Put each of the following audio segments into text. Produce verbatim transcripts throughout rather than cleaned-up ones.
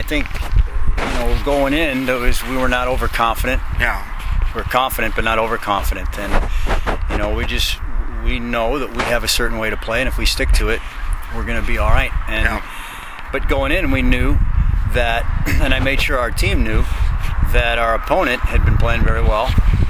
I think, you know, going in, there was, we were not overconfident. Yeah. We're confident, but not overconfident. And, you know, we just, we know that we have a certain way to play, and if we stick to it, we're going to be all right. And Yeah. But going in, we knew that, and I made sure our team knew that our opponent had been playing very well,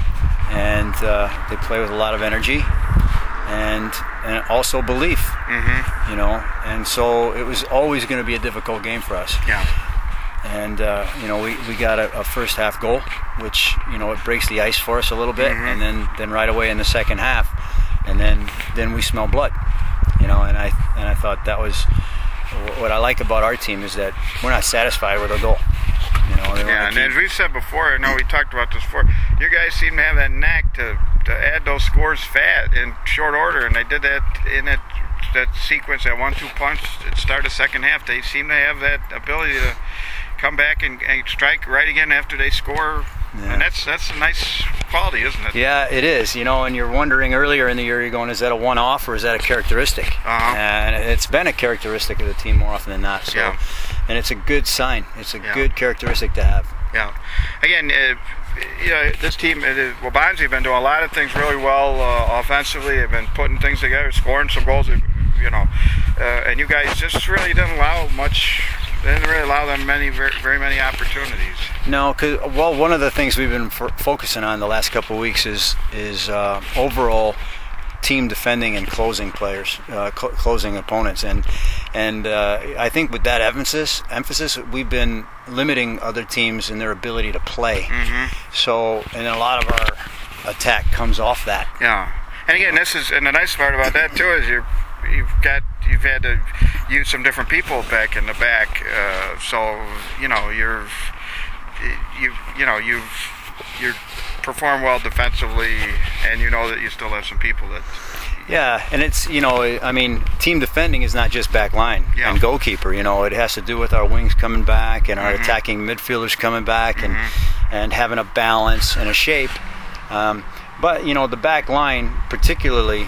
and uh, they play with a lot of energy and and also belief. Mm-hmm. You know, and so it was always going to be a difficult game for us. Yeah. And uh, you know, we, we got a, a first half goal, which, you know, it breaks the ice for us a little bit, Mm-hmm. and then, then right away in the second half, and then then we smell blood. You know, and I and I thought that was what I like about our team, is that we're not satisfied with a goal. You know, Yeah, and as we said before, I know we talked about this before, you guys seem to have that knack to, to add those scores fat in short order, and they did that in that, that sequence, that one two punch at the start of the second half. They seem to have that ability to come back and, and strike right again after they score. Yeah. And that's that's a nice quality, isn't it? Yeah, it is. You know, and you're wondering earlier in the year, you're going, is that a one-off or is that a characteristic? Uh-huh. And it's been a characteristic of the team more often than not. So, Yeah. and it's a good sign. It's a Yeah. good characteristic to have. Yeah. Again, uh, you know, this team, uh, well, Bonzi have been doing a lot of things really well uh, offensively. They've been putting things together, scoring some goals, you know. Uh, and you guys just really didn't allow much, they didn't really allow them many, very, very many opportunities. No, cause, well, one of the things we've been f- focusing on the last couple of weeks is is uh, overall team defending and closing players, uh, cl- closing opponents, and and uh, I think with that emphasis, emphasis, we've been limiting other teams in their ability to play. Mm-hmm. So, and a lot of our attack comes off that. Yeah. And again, this is, and the nice part about that too is you're, you've got, you've had to use some different people back in the back. Uh, so, you know, you're, you, you know, you've, you're perform well defensively, and you know that you still have some people that. Yeah, and it's, you know, I mean, team defending is not just back line Yeah. and goalkeeper. You know, it has to do with our wings coming back and our Mm-hmm. attacking midfielders coming back, and Mm-hmm. and having a balance and a shape. Um, but you know, the back line, particularly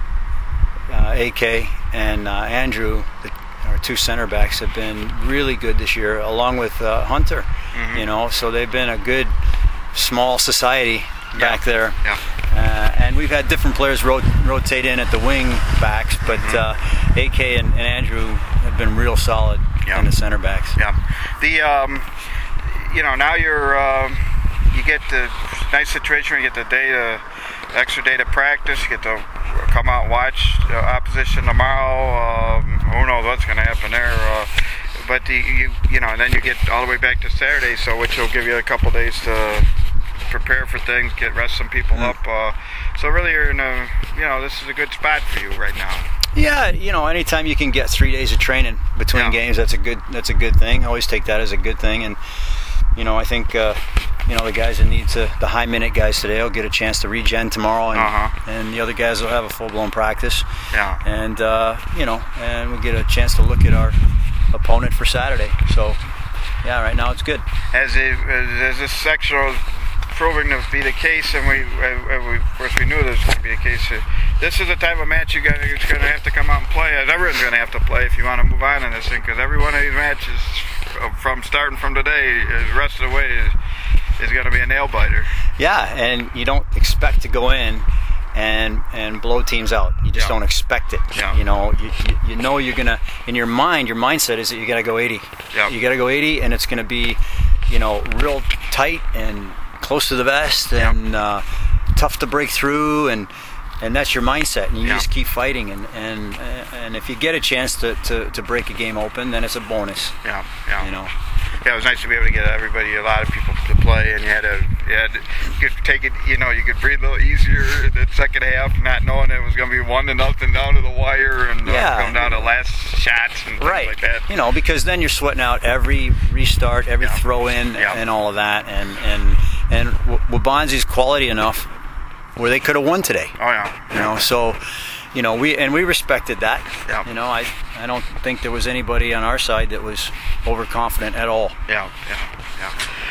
uh, A K and uh, Andrew, the, our two center backs, have been really good this year, along with uh, Hunter. Mm-hmm. You know, so they've been a good small society back there. Yeah. Uh, and we've had different players rot- rotate in at the wing backs, but uh, A K and, and Andrew have been real solid Yeah. in the center backs. Yeah. The um, you know, now you're um, you get the nice situation where you get the day to extra day to practice. You get to come out and watch the opposition tomorrow. Um, who knows what's going to happen there? Uh, but the, you you know, and then you get all the way back to Saturday, so which will give you a couple days to prepare for things, get rest some people Mm. up. Uh, so really, you're in a, you know, this is a good spot for you right now. Yeah, you know, anytime you can get three days of training between Yeah. games, that's a good that's a good thing. I always take that as a good thing, and you know, I think uh, you know, the guys that need to, the high minute guys today, will get a chance to regen tomorrow, and Uh-huh. and the other guys will have a full blown practice, Yeah. and uh, you know, and we get a chance to look at our opponent for Saturday. So yeah, right now it's good. As it, as this section was proving to be the case, and we, uh, we of course we knew this was going to be the case. Uh, this is the type of match you guys are going to have to come out and play. As everyone's going to have to play if you want to move on in this thing, because every one of these matches, uh, from starting from today, uh, the rest of the way is, is going to be a nail biter. Yeah, and you don't expect to go in and and blow teams out. You just Yeah. don't expect it. Yeah. You know, you, you, you know you're gonna, in your mind, your mindset is that you gotta go eighty. Yeah. You gotta go eighty, and it's gonna be, you know, real tight and close to the vest, Yeah. and uh, tough to break through, and and that's your mindset, and you Yeah. just keep fighting, and and and if you get a chance to, to, to break a game open, then it's a bonus. Yeah, yeah. You know. Yeah, it was nice to be able to get everybody, a lot of people to play, and you had to, you, had to, you could take it, you know, you could breathe a little easier in the second half, not knowing it was going to be one to nothing down to the wire, and uh, Yeah. come down to last shots and things Right. like that. You know, because then you're sweating out every restart, every Yeah. throw in, Yeah. and all of that, and and and Wabanzi's quality enough where they could have won today. Oh yeah. You know, so you know we and we respected that. Yeah. You know, I I don't think there was anybody on our side that was overconfident at all. Yeah, yeah, yeah.